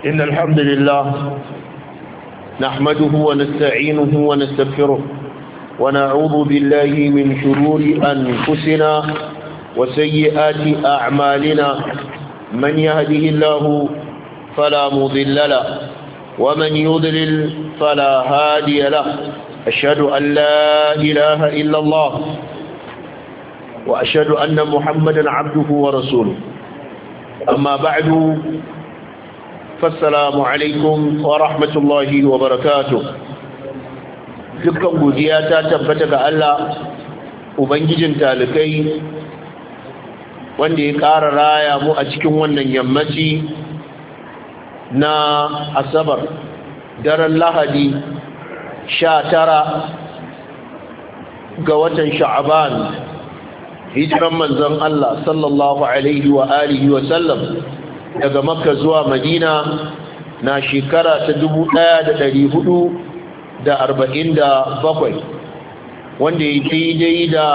إن الحمد لله نحمده ونستعينه ونستغفره ونعوذ بالله من شرور أنفسنا وسيئات أعمالنا من يهده الله فلا مضل له ومن يضلل فلا هادي له أشهد أن لا إله إلا الله وأشهد أن محمدا عبده ورسوله أما بعد فالسلام عليكم ورحمة الله وبركاته. dukkan godiya ta tabbata ga Allah ubangijin talikai wanda ya ƙara raya mu a cikin wannan yammaci na asabar daren lahadi 19 ga watan sha'aban hijiran manzon Allah sallallahu alaihi wa alihi wa sallam daga makka zuwa madina na shekara ta 1447 wanda ya daidai da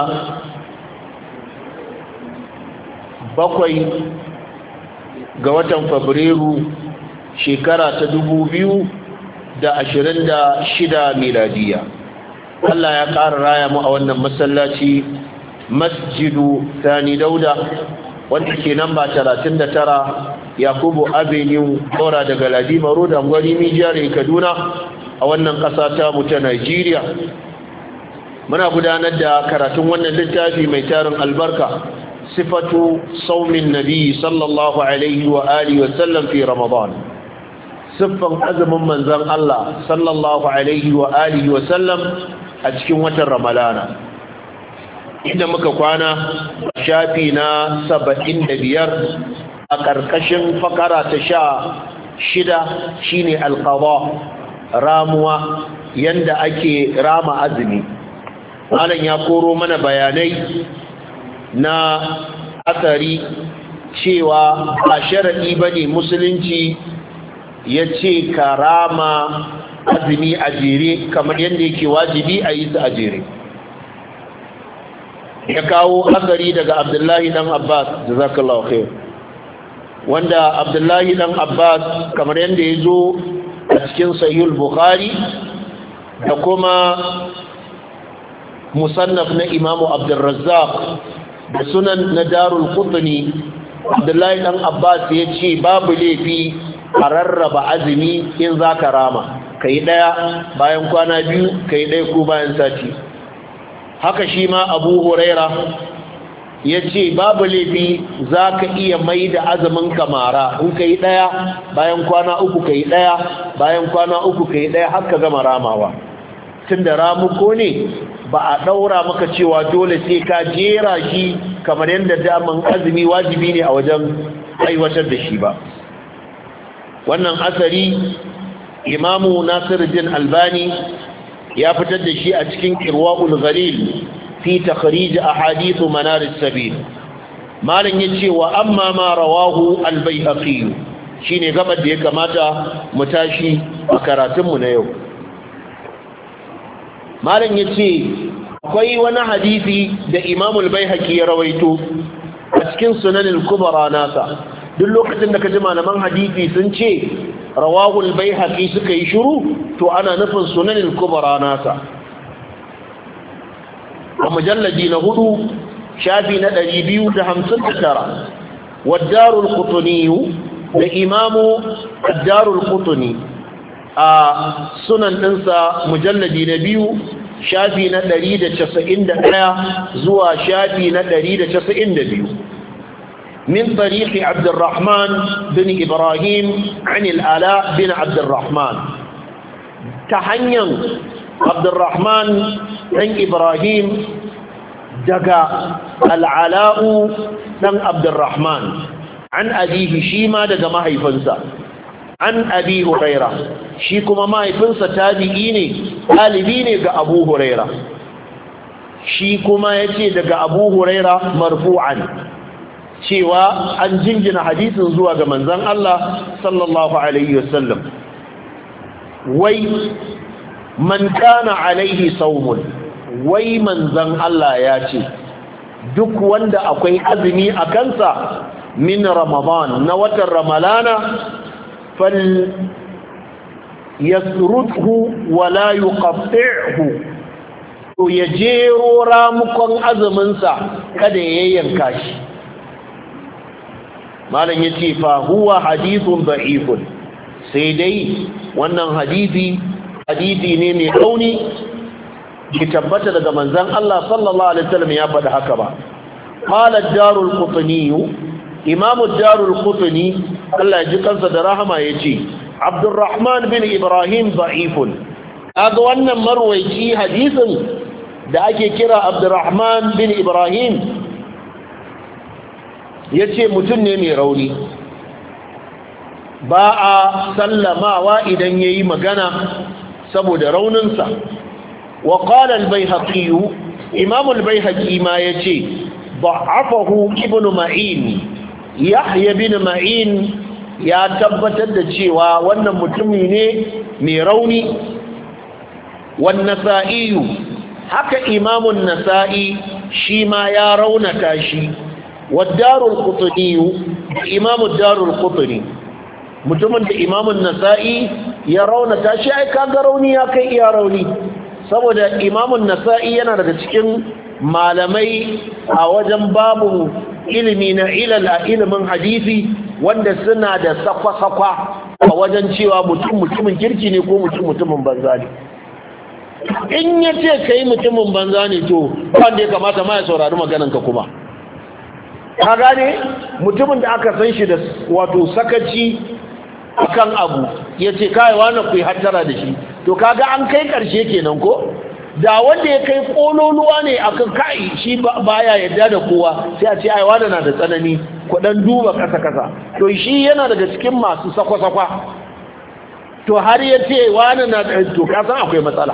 7 ga watan fabrairu shekara ta 2026 miladiya. Allah ya ƙara raya mu a wannan masallaci masjidu Sani Dauda wanda ke namba 39 Yakubu Avenue Dora daga Ladima Road Angwari Mijare Kaduna a wannan ƙasa ta mu ta Najeriya. Muna gudanar da karatun wannan littafi mai tarin albarka sifatu saumin nabi sallallahu alaihi wa alihi wa sallam fi Ramadan. Siffan azumin manzon Allah sallallahu alaihi wa alihi wa sallam a cikin watan Ramadana. Inda muka kwana shafi na 75 a ƙarƙashin fakara ta 16 shine alqada ramuwa yanda ake rama azumi. Malam ya koro mana bayanai na asari cewa a sharadi bane musulunci yace ka rama azumi a jere kamar yanda yake wajibi a yi su a jere. Ya kawo asari daga Abdullahi dan Abbas jazakallahu khair wanda Abdullahi dan Abbas kamar yadda ya zo a cikin sahihul Bukhari da kuma musannaf na Imamu Abdurrazzaq da sunan na Darul Qutni. Abdullahi dan Abbas ya ce babu laifi a rarraba azumi in zaka rama kai daya bayan kwana biyu kai daya ko bayan sati. Haka shi ma Abu Huraira ya ce babu laifi za ka iya mai da azumin kamara in ka yi ɗaya bayan kwana uku ka yi ɗaya bayan kwana uku ka yi ɗaya har ka gama ramawa. Tun da ramuko ne ba a ɗaura maka cewa dole sai ka jera shi kamar yadda daman azumi wajibi ne a wajen aiwatar da shi ba. Wannan asari Imamu Nasiruddin Albani ya fitar da shi a cikin Irwaul Ghalil fi takhrij ahadith manar as-sabil. Malan yace wa amma ma rawahu al-Baihaqi shine gabar da ya kamata mu tashi a karatun mu na yau. Malan yace akwai wani hadisi da Imam al-Baihaqi ya rawaito a cikin Sunan al-Kubra nasa. Duk lokacin da kaji malaman hadisi sun ce rawahu al-Baihaqi suka yi shiru to ana nufin Sunan al-Kubra nasa. a mujalladi na 4 shafi na 259 wadarul qutni da imamu ad-darul qutni a sunan dinsa mujalladi na 2 shafi na 191 zuwa shafi na 192 min tariqi Abdurrahman bin Ibrahim an al-Ala bin Abdurrahman ta hanyar Abdurrahman dan Ibrahim daga al'ala'u dan Abdurrahman an abihi shi ma daga mahaifinsa an abi Huraira shi kuma mahaifinsa tabi'i ne ɗalibi ne ga Abu Huraira shi kuma yace daga Abu Huraira marfu'an cewa an jingina hadisin zuwa ga manzon Allah sallallahu alaihi wasallam wai man kana alaihi saumun wai manzon Allah ya ce duk wanda akwai azumi a kansa min ramadan na watan ramalana yasruthu wa la yuqatti'hu to ya jero ramukon azuminsa kada ya yanka shi. malam yace fa huwa hadithun da'ifun, sai dai wannan hadisi ne mai rauni, ki tabbata daga manzon Allah sallallahu alaihi wasallam ya faɗi haka ba. qala ad-darul qutni, imam ad-darul qutni Allah ya ji kansa da rahama yace Abdurrahman bin Ibrahim da'ifun. kaga wannan marwayi hadisin da ake kira Abdurrahman bin Ibrahim yace mutum ne mai rauni, ba a sallamawa idan yayi magana saboda rauninsa. wa qala al-Baihaqi, imam al-Baihaqi ma yace da'afahu ibn Ma'in, Yahya bin Ma'in ya tabbatar da cewa wannan mutumi ne mai rauni. wan Nasa'i, haka imam an-Nasa'i shi ma ya raunata shi. wad Darul Qutni, imam ad-Darul Qutni, mutumin da imam an-Nasa'i ya raunata shi, ai kaga rauni ya kai iya rauni, saboda imam an-Nasa'i yana daga cikin malamai a wajen babu ilimi na ilal a ilimin hadisi wanda suna da sakwa-sakwa a wajen cewa mutumin kirki ne ko mutumin banza ne. in ya ce ka yi mutumin banza ne to wanda ya kamata ma ya saurari magananka kuma. ka gane mutumin da aka san shi da wato sakaci akan abu ya ce kai wani ku yi hattara da shi, to kaga an kai karshe kenan ko. da wanda ya kai kololuwa ne akan kai shi baya yadda da kowa sai a ce ai wani na da tsanani ku dan duba kasa to shi yana daga cikin masu sakwa-sakwa, to har ya ce wani na to kasan akwai matsala.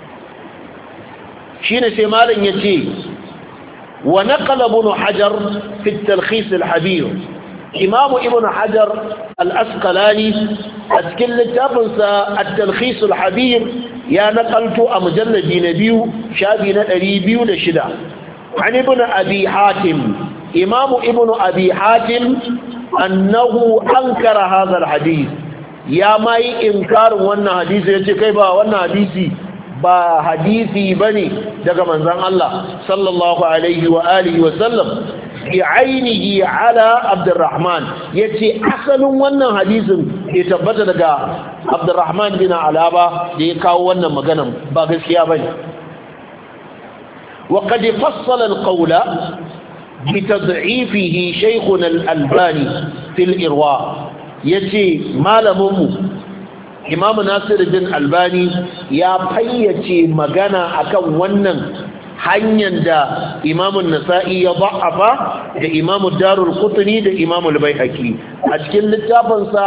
shine sai malam ya ce wa naqala ibn Hajar fi at-Talkhis al-Habir, imamu ibn Hajar al-Asqalani a cikin littafinsa at-Talkhis al-Habir ya nakalto a mujalladi na 2 shafi na 206 an ibn Abi Hatim, imamu ibn Abi Hatim annahu ankara hadha al-hadith, ya mai inkarin wannan hadisi, yace kai ba wannan hadisi ba hadisi bane daga manzon Allah sallallahu alaihi wa alihi wa sallam bi'ainihi ala Abdurrahman, yace asalin wannan hadisin ya tabbata daga Abdurrahman bin Alaba da ya kawo wannan maganan ba gaskiya bane. wa qad fassala al-qawla bi tad'ifihi shaykhuna al-Albani fi al-Irwa, yace malaminmu Imam Nasiruddin Albani ya fayyace magana akan wannan hanyar da Imam Nasa'i ya da'afa da Imam Darul Qutni da Imam al-Baihaqi a cikin littafinsa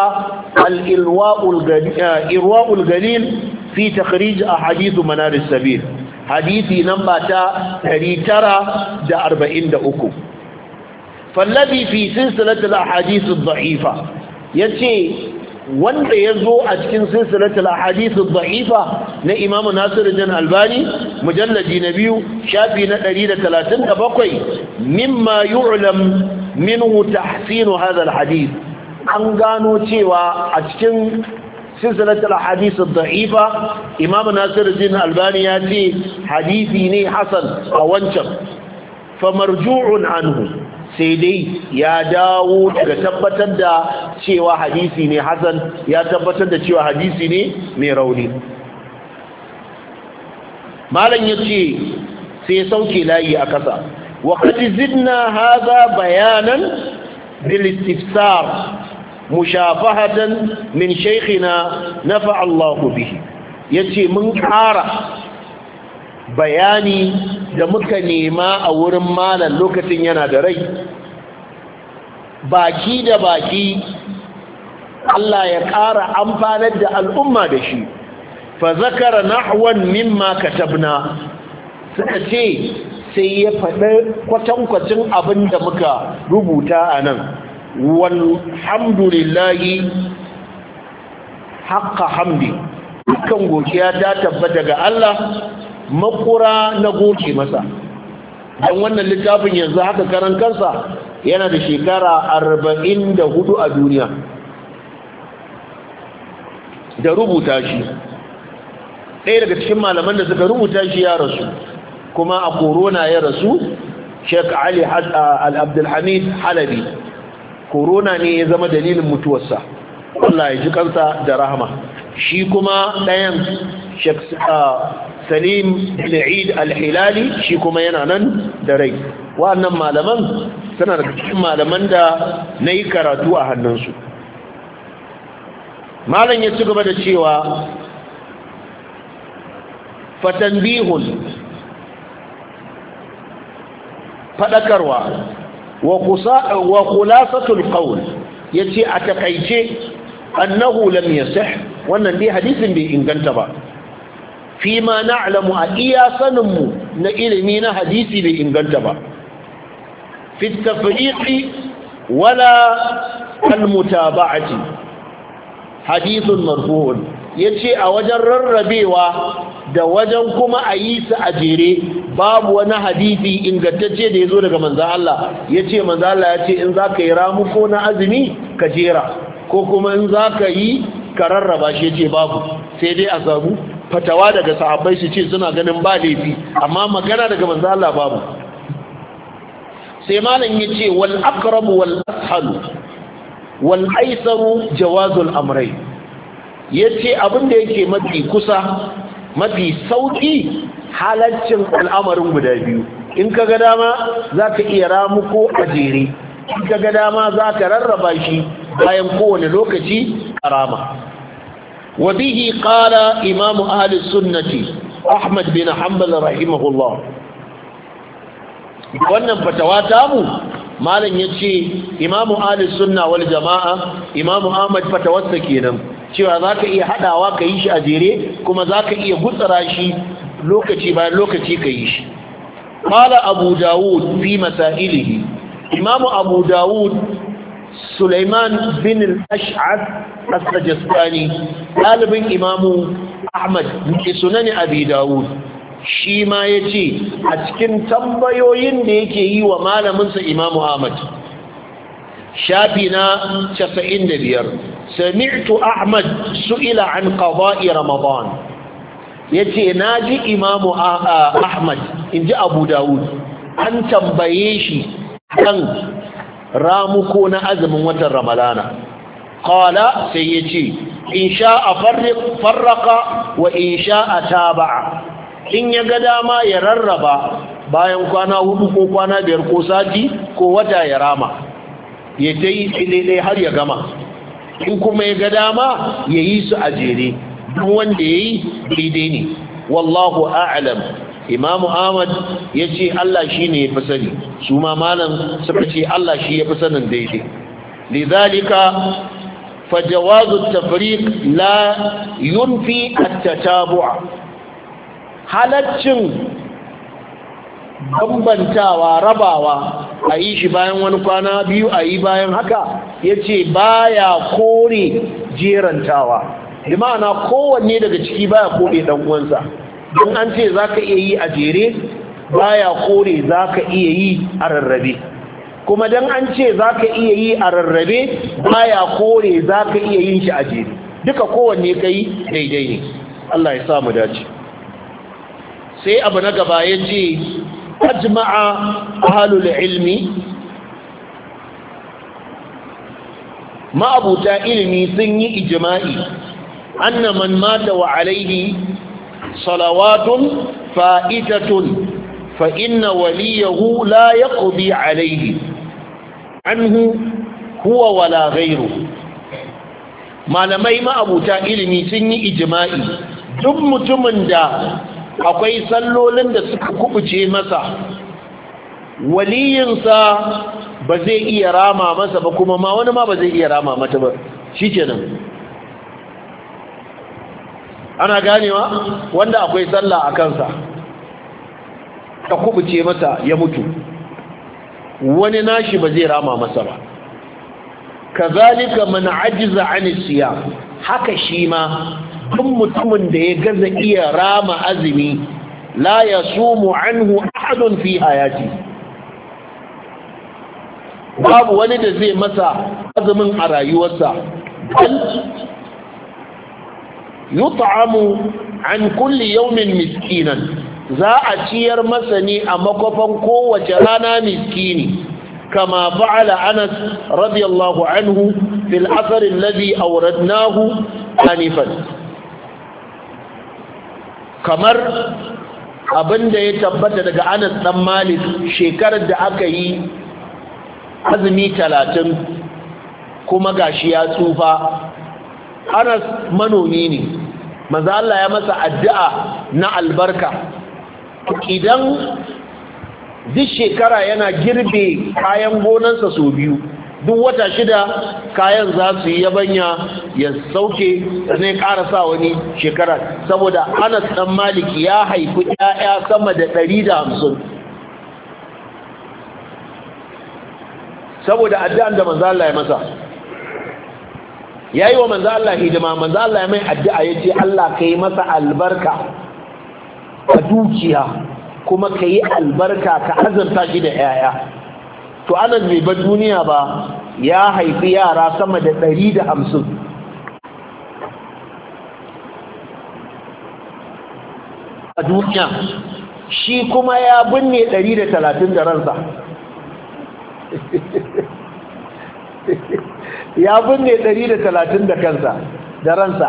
Irwa'ul Galil fi takhrij ahadith manar as-sabil, hadisi namba ta 943. fallazi fi silsilatil ahadith ad-da'ifa, yace wanda ya zo a cikin silsilatul ahadith ad-da'ifa na Imam Nasiruddin Albani mujalladi na 2 shafi na 137 mimma yu'lam minhu tahsin hadha al-hadith, an gano cewa a cikin silsilatul ahadith ad-da'ifa Imam Nasiruddin Albani ya ce hadisi ne hasan a wancan, fa marju'un anhu, sai dai ya dawo daga tabbatar da cewa hadisi ne hasan, ya tabbatar da cewa hadisi ne mai rauni. malam yace sai sauke layi a kasa, wa qad zidna hadha bayanan bil istifsar mushafahatan min shaykhina nafa Allah bihi, yace mun ƙara bayani da muka nema a wurin malam lokacin yana da rai, baki da baki Allah ya ƙara amfanar da al'umma da shi. fa zakara nahwan mimma katabna, suka ce sai ya faɗi kwatankwacin abin da muka rubuta a nan. walhamdulillahi haqqa hamdi, dukkan godiya ta tabbata ga Allah makura na goce masa, don wannan littafin yanzu haka karan kansa yana da shekara 44 a duniya. da rubuta shi. Ɗaya daga cikin malaman da suka rubuta shi ya rasu, kuma a korona ya rasu, Sheikh Ali Al-Abdulhamid Halabi. Korona ne ya zama dalilin mutuwarsa, Allah ya ji kansa da rahama. Shi kuma ɗayan Sheikh Salim bin Eid Al-Hilali shi kuma yana nan da rai. Wa'annan malaman suna da cikin malaman da na yi karatu a hannunsu. Malam ya ci gaba da cewa fatanbihun, fadakarwa wa khulasatul qawl, yace a takaice annahu lam yasih, wannan dai hadisin bai inganta ba. Fi ma na'lamu, a iya saninmu na ilimi na hadisi bai inganta ba. Fi tafriqi wala al-mutaba'ati hadithun marfu'un, yace a wajen rarrabewa da wajen kuma a yi su a jere babu wani hadisi ingantacce da ya zo daga manzan Allah. Yace manzan Allah yace in za ka yi ramuko na azumi ka jera, ko kuma in za ka yi ka rarraba shi, yace babu. Sai dai a samu fatawa daga sahabbai su ce suna ganin ba laifi, amma magana daga manzan Allah babu. Sai malam yace wal aqrab wal ashal wal aisaru jawazul amrai, yace abinda yake mafi kusa mafi sauki halaccin al'amarin guda biyu. In ka ga dama zaka iya ramuko a jere, in ka ga dama zaka rarraba shi bayan kowane lokaci karama. wa bihi qala imam ahli sunnati Ahmad bin Hanbal rahimahullah. Wannan fatawa tamu malam yace imamu ahli sunna wal jamaa, imamu Ahmad fatawarsa kenan cewa zaka iya hadawa ka yi shi a jere, kuma zaka iya gutsara shi lokaci bayan lokaci ka yi shi. Qala Abu Dawud fi masailihi, imamu Abu Dawud Sulaiman bin al-Ash'ath as-Sajistani, dalibin imamu Ahmad bi sunan Abi Dawud, shi ma ya ce a cikin tambayoyin da yake yi wa malaminsa imamu Ahmad, shafi na 95, sami'tu Ahmad su'ila an qada'i Ramadan, yace naji imamu Ahmad inji Abu Dawud an tambaye shi kan ramuko na azumin watan Ramadana. Qala, sai yace in sha'a farraqa wa in sha'a taba'a, in ya ga dama ya rarraba bayan kwana 4 ko kwana 5 ko sati ko wata ya rama, ya ta yi ɗaiɗai har ya gama. In kuma ya ga dama ya yi su a jere, duk wanda ya yi daidai ne. Wallahu a'lam. Imamu Ahmad ya ce Allah shi ne ya fi sani, su ma malam suka ce Allah shi ya fi sanin daidai. Lidhalika fajawazu tafriq la yunfi at-tatabu'a, halaccin bambantawa, rabawa, a yi shi bayan wani kwana biyu, a yi bayan haka, ya ce baya kore jerantawa. da ma'ana kowanne daga ciki baya kore dan uwansa. don an ce za ka iya yi a jere baya kore za ka iya yi a rarrabe, kuma don an ce za ka iya yi a rarrabe baya kore za ka iya yin shi a jere. duka kowanne ka yi daidai ne. Allah ya samu dace. sai abu na gaba ya ce ajma'a ahlul ilmi, ma'abuta ilimi sun yi ijma'i anna man mata wa alaihi salawatun fa'itatun fa inna waliyahu la yaqdi alaihi anhu huwa wala ghayru. malamai ma'abuta ilimi sun yi ijma'i duk mutumin da akwai sallolin da suka kubuce masa, waliyinsa ba zai iya rama masa ba, kuma ma wani ma ba zai iya rama mata ba, shikenan. ana ganewa wanda akwai sallah a kansa ta kubuce masa ya mutu, wani nashi ba zai rama masa ba. kazalika man ajiza an siyam, haka shi ma duk mutumin da ya gaza iya rama azumi, la yasumu anhu ahadun fi hayati, babu wani da zai masa azumin a rayuwarsa. yut'amu an kulli yawmin miskinan za a ciyar masa ne a makofan kowace rana miskini kama fa'ala Anas radiyallahu anhu fil athar alladhi awradnahu anifan kamar abinda ya tabbata daga Anas dan Malik shekarar da aka yi azumi 30 kuma gashi ya tsufa. Anas manomi ne, manzo Allah ya masa addu'a na albarka. Idan duk shekara yana girbe kayan gonansa sau biyu, duk wata 6 kayan za su yi yabanya ya sauke zai karasa wani shekara, saboda Anas dan Malik ya haifi 'ya'ya sama da 150 saboda addu'an da manzo Allah ya masa. Yayi wa manzo Allah hidima, manzo Allah ya mai addu'a yace Allah kai masa albarka a dukiya kuma kai albarka ka azurta shi da 'ya'ya. To Anas bai bar duniya ba, ya haifi yara sama da 150 a duniya, shi kuma ya binne 130 da ransa. Ya binne 130 da kansa da ransa.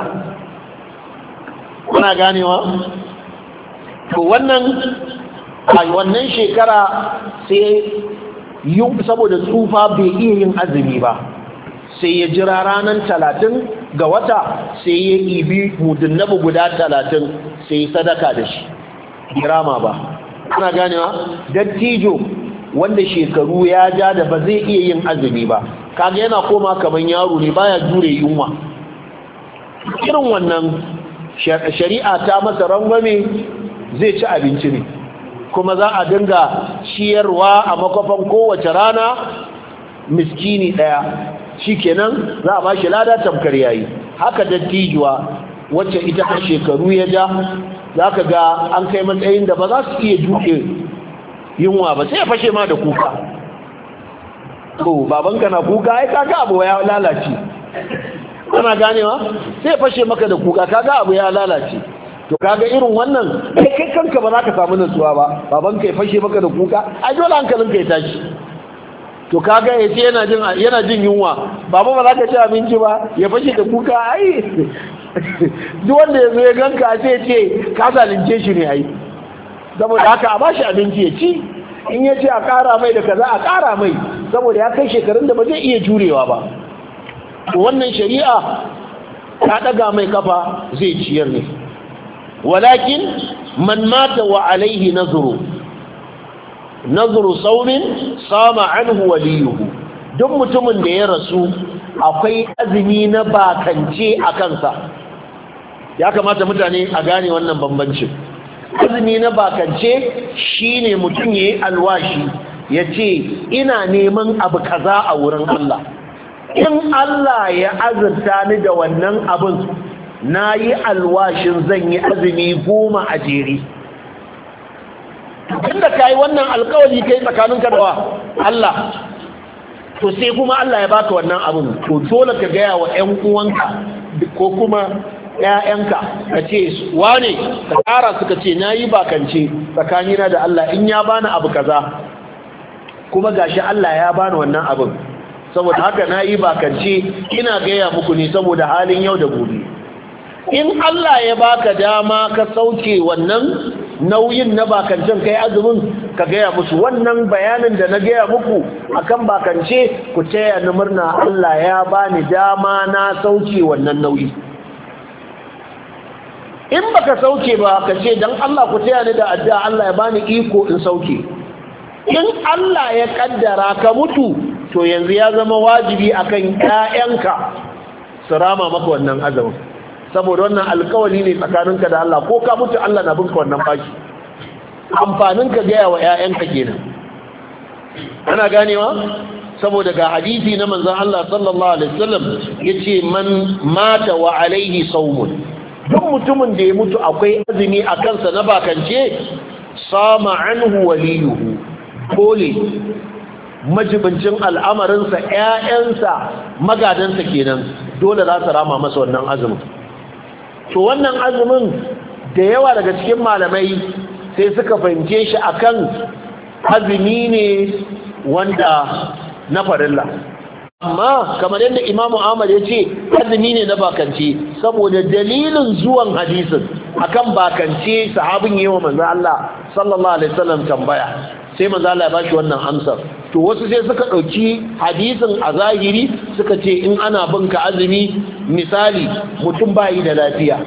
Kuna ganewa? To wannan shekara sai saboda tsufa bai iya yin azumi ba, sai ya jira ranar 30 ga wata sai ya ibi mudunnabi guda 30 sai sadaka da shi, girama ba. Kuna ganewa? Dattijo wanda shekaru ya ja da ba zai iya yin azumi ba, kaga yana koma kaman yaro ne, baya jure yunwa. Irin wannan shari'a ta masa rangwame, zai ci abinci ne, kuma za a dinga ciyarwa a makofan kowace rana miskini ɗaya, shikenan za a ba shi lada tamkar yayi. Haka dattijuwa wacce ita a shekaru ya ja, za ka ga an kai matsayin da ba za su iya duke yunwa ba, sai ya fashe ma da kuka. To babanka na kuka, ai kaga abu ya lalace. Ana ganewa? Sai ya fashe maka da kuka, kaga abu ya lalace. To kaga irin wannan kai kanka ba za ka samu nutsuwa ba, babanka ya fashe maka da kuka, ai dole hankalinka ya tashi. To kaga yace yana jin yunwa, baba ba za ka ci abinci ba, ya fashe da kuka, ai duk wanda ya zo ya ganka sai ya ce ka zalunce shi ne ai. Saboda haka a bashi abinci ya ci, in ya ce a ƙara mai da kaza a ƙara mai, saboda ya kai shekarun da ba zai iya jurewa ba. Wannan shari'a ta ɗaga mai kafa zai ciyar ne. Walakin man mata wa alaihi nazuru saumin sama anhu waliyuhu, duk mutumin da ya rasu akwai azumi na bakance a kansa. Ya kamata mutane a gane wannan bambancin. Azumi na bakance shine mutum yayi alwashi yace ina neman abu kaza a wurin Allah, in Allah ya azurta ni da wannan abin, nayi alwashin zan yi azumi 10 a jere. Tunda kai wannan alƙawari kai tsakaninka da Allah, to sai kuma Allah ya baka wannan abin, to dole ka gaya wa ƴan uwanka ko kuma ‘ya'yanka ka ce wane ka ƙara, suka ce na yi bakance tsakanina da Allah in ya bani abu kaza, kuma gashi Allah ya bani wannan abin, saboda haka na yi bakance ina gaya muku ne saboda halin yau da gobe. In Allah ya baka dama ka sauke wannan nauyin na bakancen kai azumin, ka gaya musu wannan bayanin da na gaya muku akan bakance, ku taya ni murna Allah ya bani dama na sauke wannan nauyi. In baka sauke ba ka ce dan Allah ku taya ni da addu'a Allah ya bani iko in sauke. In Allah ya kaddara ka mutu, to yanzu ya zama wajibi akan ƴaƴanka su rama maka wannan azumin, saboda wannan alƙawari ne tsakaninka da Allah, ko ka mutu Allah na binka wannan bashi. Amfanin ka gaya wa ƴaƴanka kenan. Ana ganewa? Saboda ga hadisi na manzon Allah sallallahu alaihi wasallam yace man mata wa alaihi sawmun, duk mutumin da ya mutu akwai azumi a kansa na bakance, sama anhu waliyuhu, dole majibincin al'amarinsa ‘ya'yansa magadansa kenan dole za su rama masa wannan azumin. to wannan azumin da yawa daga cikin malamai sai suka fahimce shi akan azumi ne wanda na farilla, amma kamar yadda Imamu Ahmad ya ce azumi ne na bakance saboda dalilin zuwan hadisin akan bakance sahabin yawa manzo Allah sallallahu alaihi wasallam tambaya sai manzo Allah ya bashi wannan amsar. To wasu sai suka dauki hadisin a zahiri suka ce in ana binka azumi, misali mutum bai da lafiya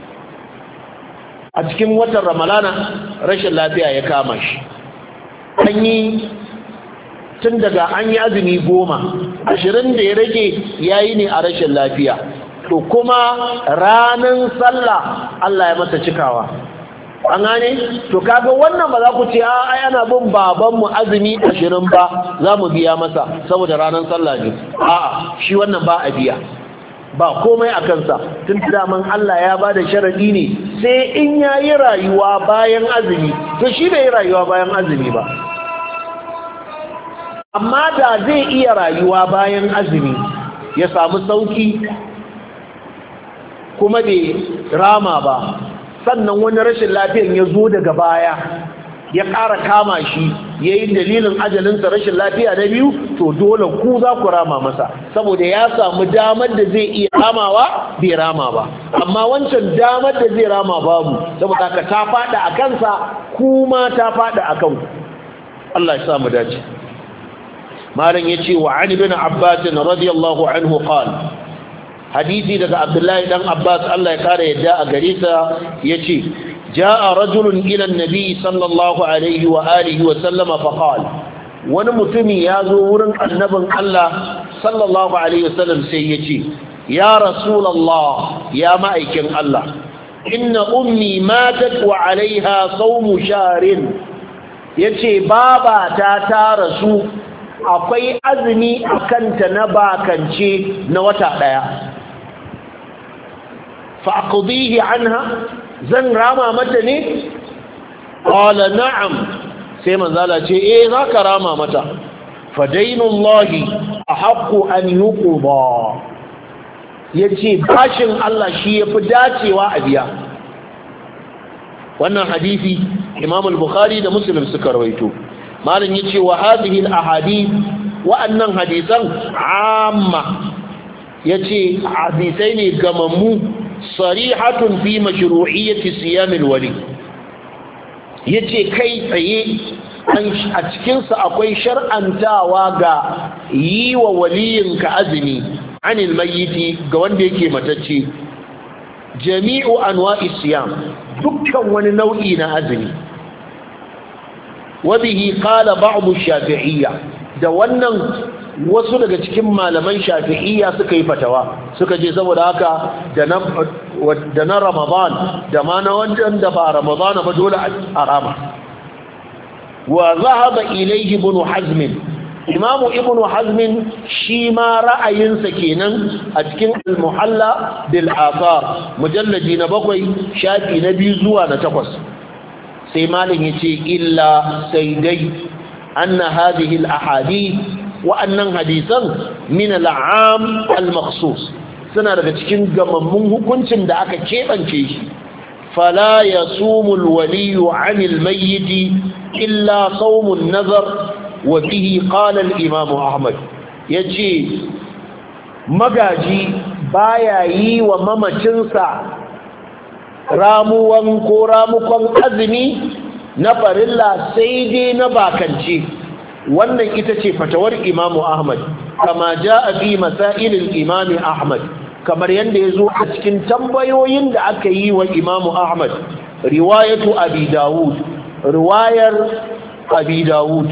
a cikin watan Ramalana rashin lafiya ya kama shi, tun daga an yi azumi 10 da ya rage yayi ne a rashin lafiya, to kuma ranar sallah Allah ya masa cikawa, an gane. To kaga wannan ba za ku ce ai ana bin babanmu azumi 20 ba za mu biya masa saboda ranar sallah ne, a'a shi wannan ba a biya, ba komai a kansa, tun daman Allah ya ba da sharadi ne sai in yayi rayuwa bayan azumi, to shi bai rayuwa bayan azumi ba. Amma da zai iya rayuwa bayan azumi ya samu sauki kuma bai rama ba, sannan wani rashin lafiyan ya zo daga baya ya ƙara kama shi ya yi dalilin ajalinsa rashin lafiya na biyu, to dole ku za ku rama masa saboda ya samu damar da zai iya ramawa bai rama ba, amma wancan damar da zai rama babu, saboda ka ta faɗa a kansa kuma ta faɗa a kanku. Allah ya samu dace. malam yace wa an ibn abbas radiyallahu anhu qala, hadisi daga abdullahi dan abbas Allah ya kare yadda a gare sa yace jaa rajulun ila an-nabi sallallahu alaihi wa alihi wa sallama fa qala, wani mutumi ya zo wurin annabin Allah sallallahu alaihi wa sallam sai yace ya rasulullah, ya ma'aikin Allah, inna ummi matat wa alaiha sawmu sharin, yace baba ta rasu akwai azumi a kanta na bakance na wata ɗaya, fa'akudihi anha, zan rama mata ne? ƙwala na'am, sai manzala ce za ka rama mata, fadainullahi a haƙƙo an yi ƙuba, ya ce bashin Allah shi ya fi dacewa a biya. Wannan hadisi Imam al-Bukhari da Muslim suka rawaito. malam yace wa hadhihi al-ahadith wa'annan hadisan amma yace hadisai ne gamammu sarihatun fi mashru'iyyati siyam al-wali, yace kai tsaye a cikin sa akwai shar'antawa ga yi wa waliyinka azumi anil mayyiti ga wanda yake matacce, jami'u anwa'i siyam, dukkan wani nau'i na azumi. wabihi qala ba'd ash-shafi'iyya, da wannan wasu daga cikin malaman shafi'iyya suka yi fatawa, suka je saboda haka da na Ramadan da ma na wannan da ba Ramadan ba dole a rama. Wa zahaba ilayhi ibn Hazm, Imam Ibn Hazm shi ma ra'ayinsa kenan a cikin al-Muhalla bil Athar mujalladi na 7 shafi na 2 zuwa na 8. sai malin ya ce illa sai dai anna hadhihi al-ahadith wa'annan hadisan min al-'am al-makhsus suna daga cikin gamammun hukuncin da aka kebance shi. fala yasumu al-wali 'an al-mayyit illa sawm an-nazar wa bihi qala al-imam Ahmad, yace magaji baya yi wa mamacinsa ramuwan ko ramukon azumi na farilla sai dai na bakance. Wannan ita ce fatawar Imamu Ahmad, kama jaa fi masailil Imam Ahmad, kamar yanda yazo a cikin tambayoyin da aka yi wa Imamu Ahmad, riwayatu Abi Dawud, riwayar Abi Dawud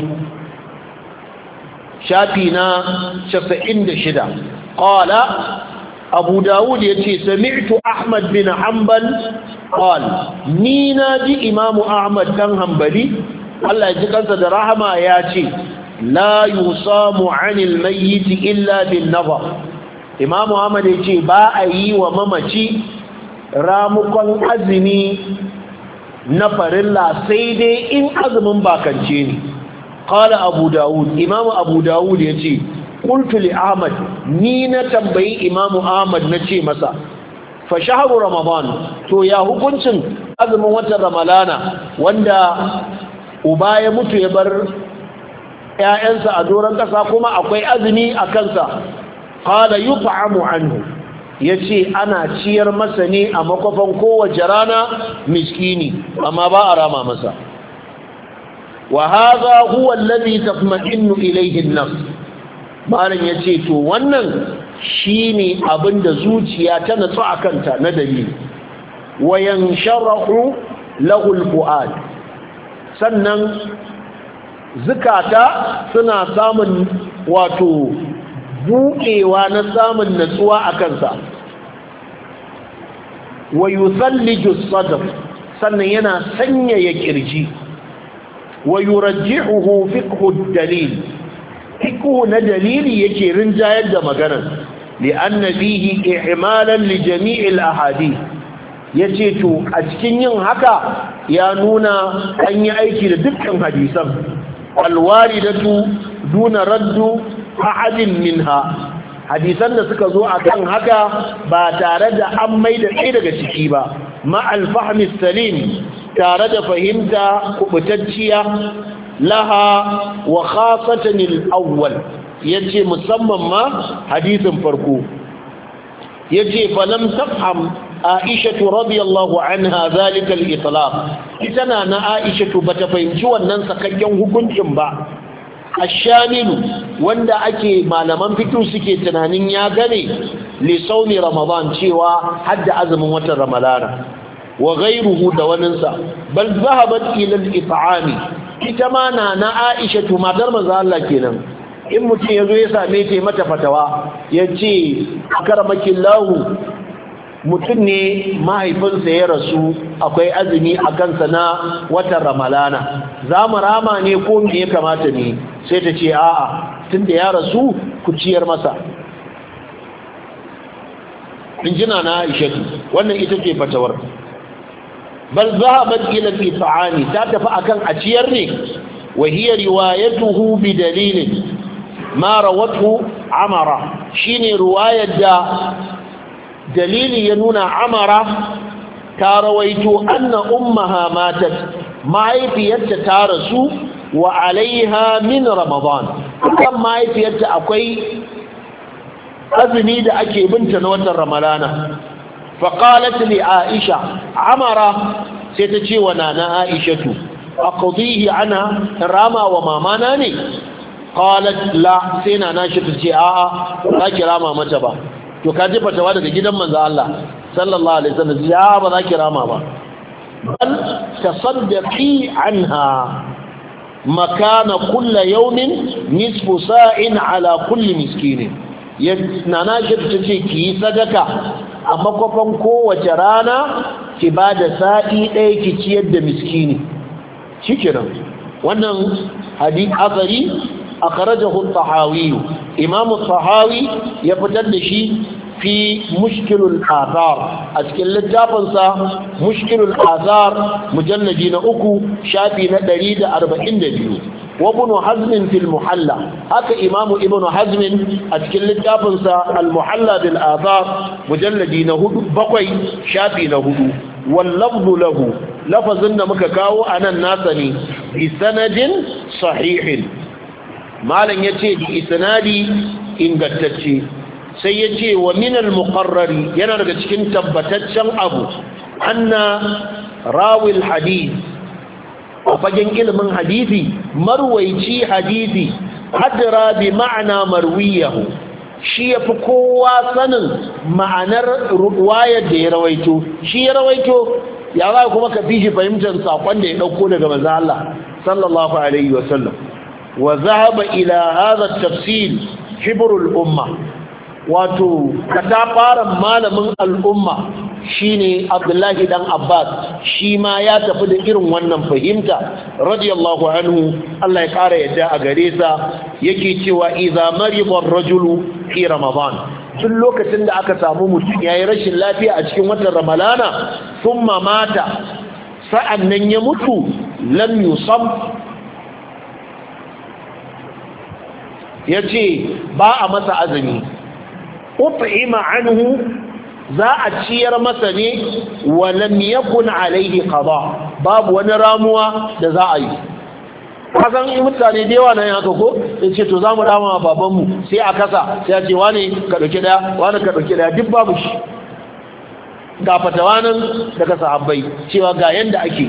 shafi na 96. qala Abu Dawud yace sami'tu Ahmad bin Hanbal qala, ni naji Imam Ahmad dan Hanbali Allah ya ji kansa da rahama yace la yusamu 'anil mayyit illa bin nadhar. Imam Ahmad yace ba a yi wa mamaci ramukon azumi na farilla sai dai in azumin bakance ne. Qala Abu Dawud, Imam Abu Dawud yace qultu li Ahmad, ni na tambayi Imam Ahmad nace masa fa shahru ramadan to ya hukuncin azumin watan ramalana wanda uba ya mutu ya bar ƴaƴansa a doron kasa kuma akwai azumi a kansa qala yut'amu anhu yace ana ciyar masa ne a makofan kowace rana miskini amma ba a rama masa wa hadha huwa alladhi tatma'innu ilayhi an-nafs malan yace to wannan shine abinda zuciya ta natsu akanta na dalili wa yansharahu lahu al-fuad sannan zukata suna samun wato buɗewa na samun natsuwa a kansa wa yusalliju sadr sannan yana sanyaya kirji wa yurajjihuhu fiqhu dalil fiqhu na dalili yake rinjayar da maganar li'anna fihi i'malan li jami'il ahadith yace to a cikin yin haka ya nuna an yi aiki da dukkan hadisan alwaridatu duna raddu ahadin minha hadisan da suka zo akan haka ba tare da an maida ɗaya daga ciki ba ma alfahmi salim tare da fahimta kubutacciya laha wa khasatan al-awwal yace musamman ma hadisin farko yace falam tafham Aisha radiyallahu anha zalika al-itlaq itana na Aisha bata fahimci wannan sakakken hukuncin ba ashamilu wanda ake malaman fiqh suke tunanin ya gane li sawmi ramadan cewa hadda azumin watan ramadana wa ghayruhu da waninsa bal zahabat ila al-it'ami ita ma na Aisha matar manzo Allah kenan in mutum yazo ya same ta mata fatawa yace karamakallahu mutum ne mahaifinsa ya rasu akwai azumi a kansa na watan ramalana za mu rama ne ko me ya kamata ne sai ta ce a'a tunda ya rasu ku ciyar masa injina na aishatu wannan ita ce fatawar bal zahabat ila al-it'ani ta tafi akan a ciyar ne wa hiya riwayatuhu bi dalilin ma rawathu amara shine riwayar da dalili ya nuna amara ta rawaito anna ummaha matat mahaifiyarta ta rasu wa alaiha min ramadan kan mahaifiyarta akwai azumi da ake binta na watan ramadana faqalat li aisha amara sai ta ce wa nana aishatu aqdihi ana rama wa mamana ne qalat la sai nana shi ta ce a'a ba ki rama mata ba to ka ji fatawa daga gidan manzo Allah sallallahu alaihi wasallam ya ba za ki rama ba bal tasaddaqi anha makana kulli yawmin nisfu sa'in ala kulli miskin nana shi ta ce ki yi sadaka a makofan kowace rana ki ba da sa'i ɗaya ki ciyar da miskini shikenan wannan hadith azari akhrajahu at-tahawi imam at-tahawi ya fitar da shi fi mushkilul athar a cikin littafinsa mushkilul athar mujalladi na 3 shafi na 142 wa ibn hazm fil muhalla haka imam ibn hazm a cikin littafinsa al-muhalla bil athar mujalladi na 7 shafi na 4 wal lafzu lahu lafazin da muka kawo anan nasa ne bi sanadin sahihin malam yace da isnadi ingantacce sai yace wa min al-muqarrari yana daga cikin tabbataccen abu anna rawi al-hadith a fagen ilimin hadisi marwaici hadisi hadra bi ma'ana marwiyahu shi yafi kowa sanin ma'anar ruwayar da ya rawaito shi ya rawaito ya za kuma ka fi shi fahimtar sakon da ya dauko daga manzo Allah sallallahu alaihi wasallam وذهب إلى هذا التفصيل حبر الأمة wato katafaren malamin al'umma shine Abdullahi dan Abbas shi ma ya tafi da irin wannan fahimta radiyallahu anhu Allah ya kara yadda a gare sa yake cewa idza marida ar-rajulu fi ramadan tun lokacin da aka samu mutum yayi rashin lafiya a cikin watan ramalana thumma mata sa'annan ya mutu lam yusam ya ce ba a masa azumi ut'ima anhu za a ciyar masa ne walam yakun alaihi qada babu wani ramuwa da za a yi kasan mutane da yawa na yin haka ko yace to zamu rama babanmu sai a kasa sai ya ce wani ka dauki daya wani ka dauki daya duk babu shi ga fatawanan daga sahabbai cewa ga yanda ake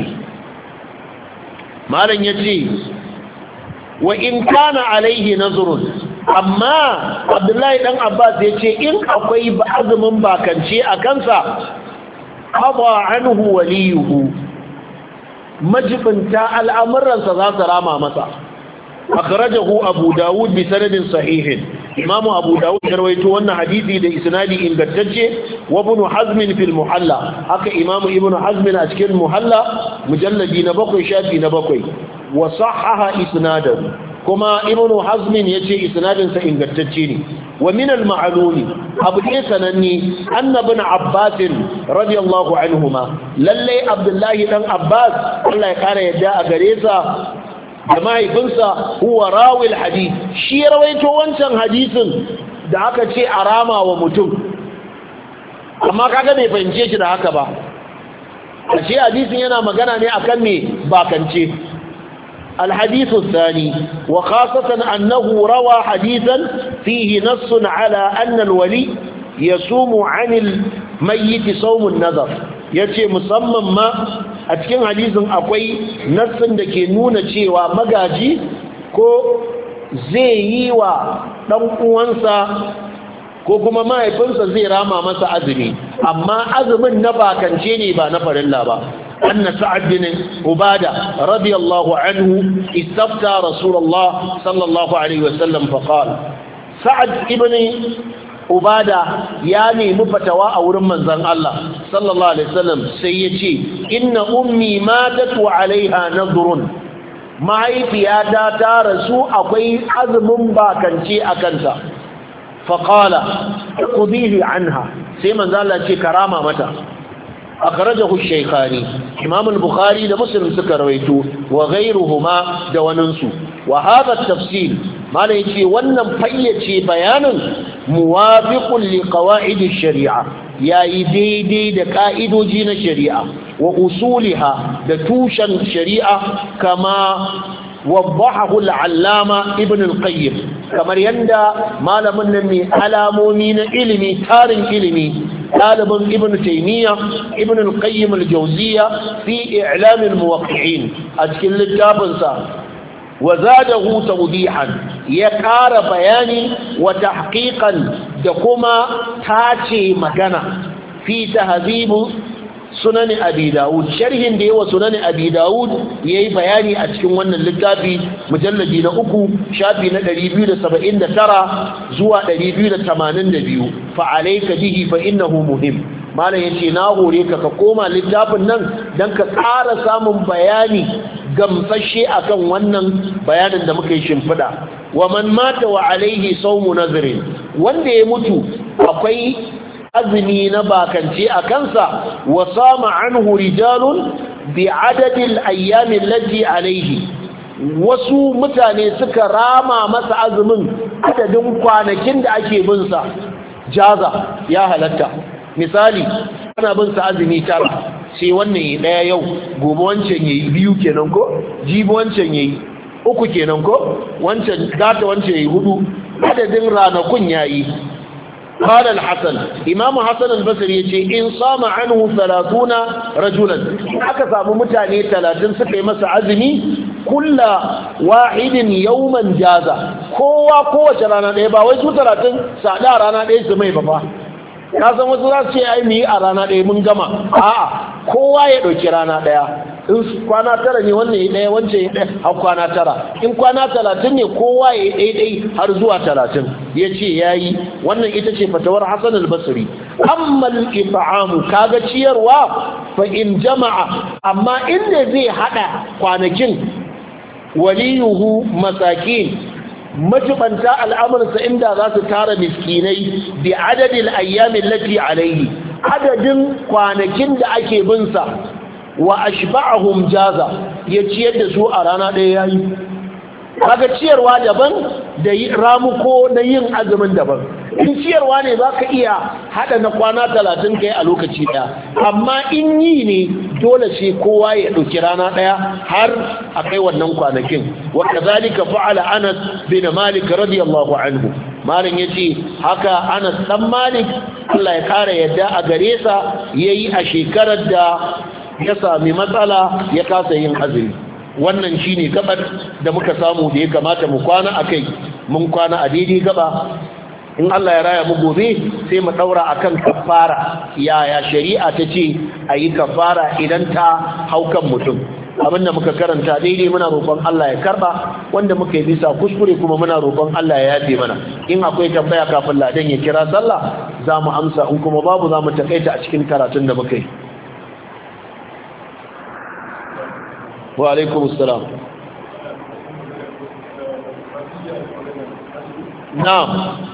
malam yace wa in kana alaihi nazrun amma Abdullahi dan Abbas yace in akwai azumin bakance a kansa qada anhu waliyuhu majibinta al'amuransa za su rama masa akhrajahu Abu Dawud bi sanadin sahihin Imam Abu Dawud ya rawaito wannan hadisi da isnadi ingantacce wa Ibn Hazm fil Muhalla haka Imam Ibn Hazm a cikin Muhalla mujalladi na 7 shafi na 7 wa sahaha isnadahu kuma Ibn Hazm yace isnadin sa ingantacce ne wa min al-ma'lumi abu ne sananni annabi Abbas radiyallahu anhuma lalle Abdullahi dan Abbas Allah ya kare yadda a gare sa da mahaifinsa huwa rawil hadith shi ya rawaito wancan hadisin da aka ce a rama wa mutum amma kaga bai fahimce shi da haka ba ashe hadisin yana magana ne akan me bakance الحديث الثاني وخاصة أنه روى حديثا فيه نص على أن الولي يصوم عن الميت صوم النذر yace musamman ma a cikin hadisin akwai nassin da ke nuna cewa magaji ko zai yi wa ɗan uwansa ko kuma mahaifinsa zai rama masa azumi amma azumin na bakance ne ba na farilla ba أن سعد بن عبادة رضي الله عنه استفتى رسول الله صلى الله عليه وسلم فقال سعد بن عبادة يعني مفتوى أو رمان زن الله صلى الله عليه وسلم سيتي إن أمي ماتت وعليها نظر معي في آداتا رسول أقوي أزم باكنتي أكنتا فقال اقضيه عنها سيما ذلك كرامة متى أخرجه الشيخاني إمام البخاري لمسلم سكرويته وغيرهما دوننسو وهذا التفصيل ما ليتي ونم فيتي بيانا موافق لقواعد الشريعة يا يديدي دكائد جين الشريعة وأصولها دتوشا الشريعة كما وضحه العلامة ابن القيم كما يندى ما لمن علامومين علمي تارن علمي طالب ابن تيمية ابن القيم الجوزية في إعلام الموقعين أتكلم الجابنسا وزاده توضيحا يكار بياني وتحقيقا دكما تاتي مكانا في تهذيب sunan abi dawud sharhin da yawa sunan abi dawud yayi bayani a cikin wannan littafi mujalladi na 3 shafi na 279 zuwa 282 fa alayka bihi fa innahu muhim malan yace na hore ka koma littafin nan dan ka ƙara samun bayani gamsashe akan wannan bayanin da muka yi shimfida wa man mata wa alaihi sawmu nazrin wanda ya mutu akwai azumi na bakance a kansa wa sama anhu rijalun bi adadil ayyami allati alayhi wasu mutane suka rama masa azumin adadin kwanakin da ake bin sa jaza ya halatta misali ana bin sa azumi tara sai wannan yi daya yau gobe wancan yayi biyu kenan ko jibi wancan yayi uku kenan ko wancan gata wancan yayi hudu adadin ranakun yayi قال الحسن إمام حسن البصري يقول إن صام عنه 30 رجلا aka samu mutane 30 suka yi masa azumi kullu wahidin yawman jaza kowace rana ɗaya ba wai su 30 sada rana ɗaya su mai ba fa ka san wasu za su ce ai mu yi a rana ɗaya mun gama a'a kowa ya ɗauki rana ɗaya in kwana 9 ne wannan ya ɗaya wancan ya ɗaya har kwana 9 in kwana 30 ne kowa ya ɗaya har zuwa 30 ya ce ya yi wannan ita ce fatawar Hassan al-Basri amma al-if'amu kaga ciyarwa fa in jama'a amma inda zai hada kwanakin waliyuhu masakin majibanta al'amarsa inda za su tara miskinai bi adadin ayyamin lati alaihi adadin kwanakin da ake binsa wa ashba'ahum jaza ya ciyar da su a rana ɗaya yayi kaga ciyarwa daban da ramuko na yin azumin daban. In ciyarwa ne za ka iya haɗa na kwana 30 kai a lokaci ɗaya, amma in yi ne dole sai kowa ya ɗauki rana ɗaya har a kai wannan kwanakin. Wa kazalika fa'ala Anas bin Malik radiyallahu anhu. Malam yace haka Anas dan Malik Allah ya kare yadda a gare sa yayi a shekarar da ya sami matsala ya kasa yin azumi. Wannan shine gabar da muka samu da ya kamata mu kwana akai. Mun kwana a daidai gaba. In Allah ya raya mu gobe sai mu daura akan kafara. Yaya shari'a ta ce ayi kafara idan ta haukan mutum. Abinda muka karanta daidai muna roƙon Allah ya karba, wanda muka yi bisa kuskure kuma muna roƙon Allah ya yafe mana. In akwai tambaya kafin ladan ya kira sallah za mu amsa, in kuma babu za mu takaita a cikin karatun da muka yi. Wa alaikum assalam. Na'am.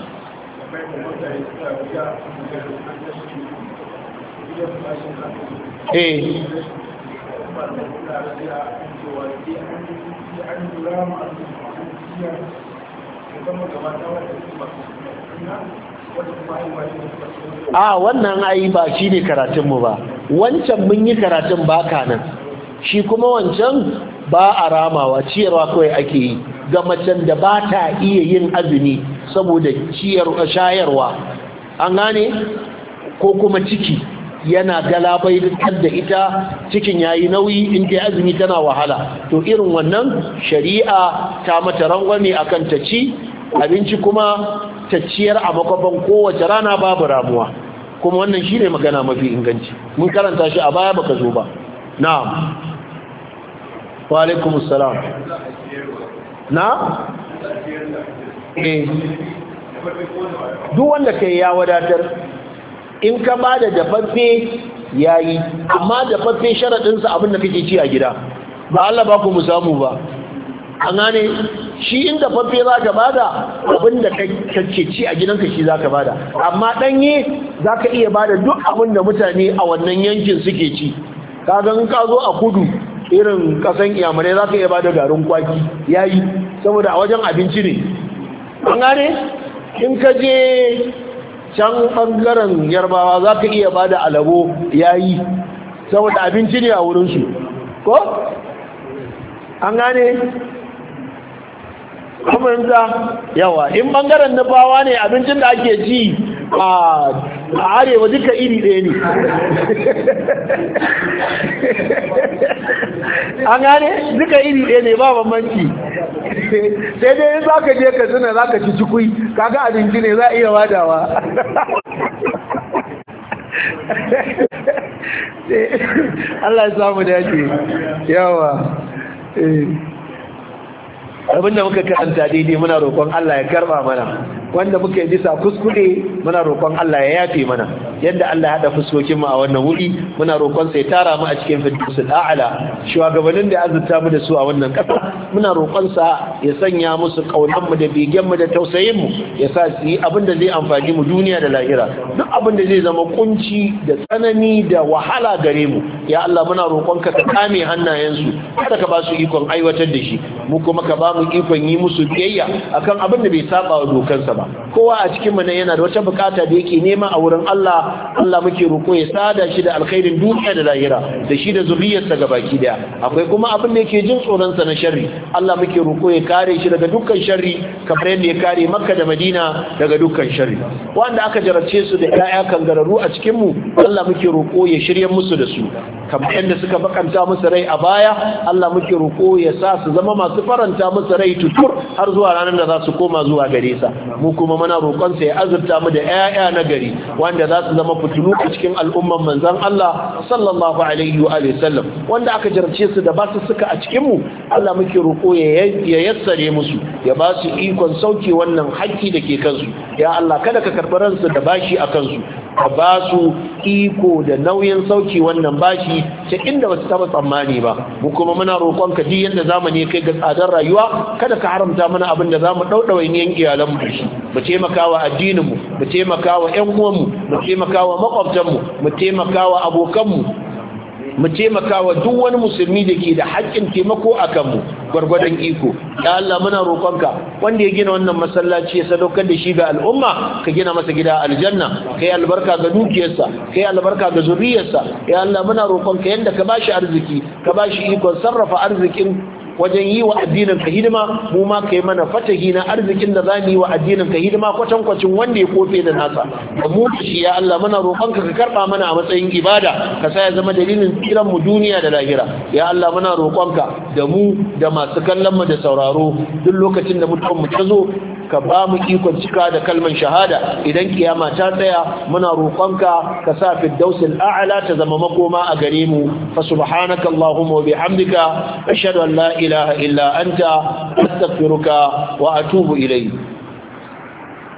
Wannan ai ba shi ne karatunmu ba. Wancan mun yi karatun baka nan, shi kuma wancan ba a ramawa, ciyarwa kawai ake yi ga macen da ba ta iya yin azumi saboda shayarwa, an gane, ko kuma ciki yana galabaitar da ita, cikin yayi nauyi, in ta azumi tana wahala, to irin wannan shari'a ta mata rangwame akan ta ci abinci kuma ta ciyar a makofan kowace rana babu ramuwa, kuma wannan shine magana mafi inganci. Mun karanta shi a baya baka zo ba. Na'am. Wa alaikumus salam. Na? Duk wanda kai ya wadatar. In ka ba da dafaffe ya yi, amma dafaffe sharaɗinsa abinda kake ci a gida, ba Allah ba ku mu samu ba. An gane, shi in dafaffe za ka ba da abinda kake ci a gidanka shi za ka ba da, amma ɗanye za ka iya ba da duk abinda mutane a wannan yankin suke ci. Kagan ka zo a kudu irin ƙasan iyamurai za ka iya ba da garin kwaki ya yi, saboda a wajen abinci ne. An gane, in ka je can ɓangaren yarbawa za ka iya ba da alabo ya yi, saboda abinci ne a wurinsu, ko? An gane? Aminta yawa, in ɓangaren nufawa ne abincin da ake ci a arewa duka iri ɗaya ne. An gane? Duka iri ɗaya ne ba bambanci. Sai dai in za ka je ka zina za ka ci cikui, kaga abinci ne za a iya wadawa. Allah ya samu dace. Yawa. Abinda muka karanta daidai muna roƙon Allah ya karba mana, wanda muka yi bisa kuskure muna roƙon Allah ya yafe mana. Yadda Allah ya haɗa fuskokin mu a wannan wuri muna roƙon sai tara mu a cikin firdausul a'la. Shugabannin da azurta mu da su a wannan ƙasa muna roƙon sa ya sanya musu kaunan mu da begen mu da tausayin mu, ya sa su yi abin da zai amfani mu duniya da lahira. Duk abin da zai zama kunci da tsanani da wahala gare mu, ya Allah muna roƙon ka kame hannayensu, kada ka ba su ikon aiwatar da shi, mu kuma ka ba mu ikon yi musu biyayya akan abin da bai saba wa dokansa ba. Kowa a cikin mu yana da wata bukata da yake nema a wurin Allah. Allah muke roko ya sada shi da alkhairin duniya da lahira, da shi da zuriyarsa gabaki daya. Akwai kuma abin da yake jin tsoron sa na sharri, Allah muke roko ya kare shi daga dukkan sharri kamar yadda ya kare Makka da Madina daga dukkan sharri. Wanda aka jarabce su da ƴaƴa kangararu a cikin mu, Allah muke roko ya shirye musu da su, kamar yadda suka bakanta musu rai a baya. Allah muke roko ya sa su zama masu faranta musu rai tutur har zuwa ranar da za su koma zuwa gare sa. Mu kuma muna roƙon sa ya azurta mu da ƴaƴa na gari wanda za su zama fitulu a cikin al'umman manzon Allah sallallahu alaihi wa sallam. Wanda aka jarce su da basu suka a cikin mu, Allah muke roƙo ya yassare musu, ya ba su ikon sauke wannan haƙƙi da ke kansu. Ya Allah kada ka karɓi ransu da bashi a kansu, ka ba su iko da nauyin sauke wannan bashi ta inda ba su taɓa tsammani ba. Mu kuma muna roƙon ka duk yadda zamani kai ga tsadar rayuwa, kada ka haramta mana abin da za mu ɗauɗawainiyan iyalanmu da shi. Mu taimaka wa addininmu, mu taimaka wa ‘yan uwanmu, mu taimaka wa makwabtanmu, mu taimaka wa abokanmu, mu taimaka wa duk wani musulmi da ke da haƙƙin taimako a kanmu gwargwadon iko. Ya Allah muna roƙonka wanda ya gina wannan masallaci ya sadaukar da shi ga al'umma, ka gina masa gida aljanna, kai albarka ga dukiyarsa, kai albarka ga zuriyarsa. Ya Allah muna roƙonka yanda ka bashi arziki, ka bashi ikon sarrafa arzikin wajen yi wa addinin ka hidima, mu ma kai mana fatahi na arzikin da zamu yi wa addinin ka hidima kwatankwacin wanda ya kofe da nasa. Da mu shi ya Allah muna roƙonka ka karba mana a matsayin ibada, ka sa ya zama dalilin tsiran mu duniya da lahira. Ya Allah muna roƙonka da mu da masu kallon mu da sauraro duk lokacin da mutum mu ta zo ka ba mu ikon cika da kalman shahada. Idan kiyama ta tsaya muna roƙonka ka sa firdausul a'la ta zama makoma a gare mu. Fa subhanaka allahumma wa bihamdika ashhadu an la ilaha illa anta astaghfiruka wa atubu ilayk.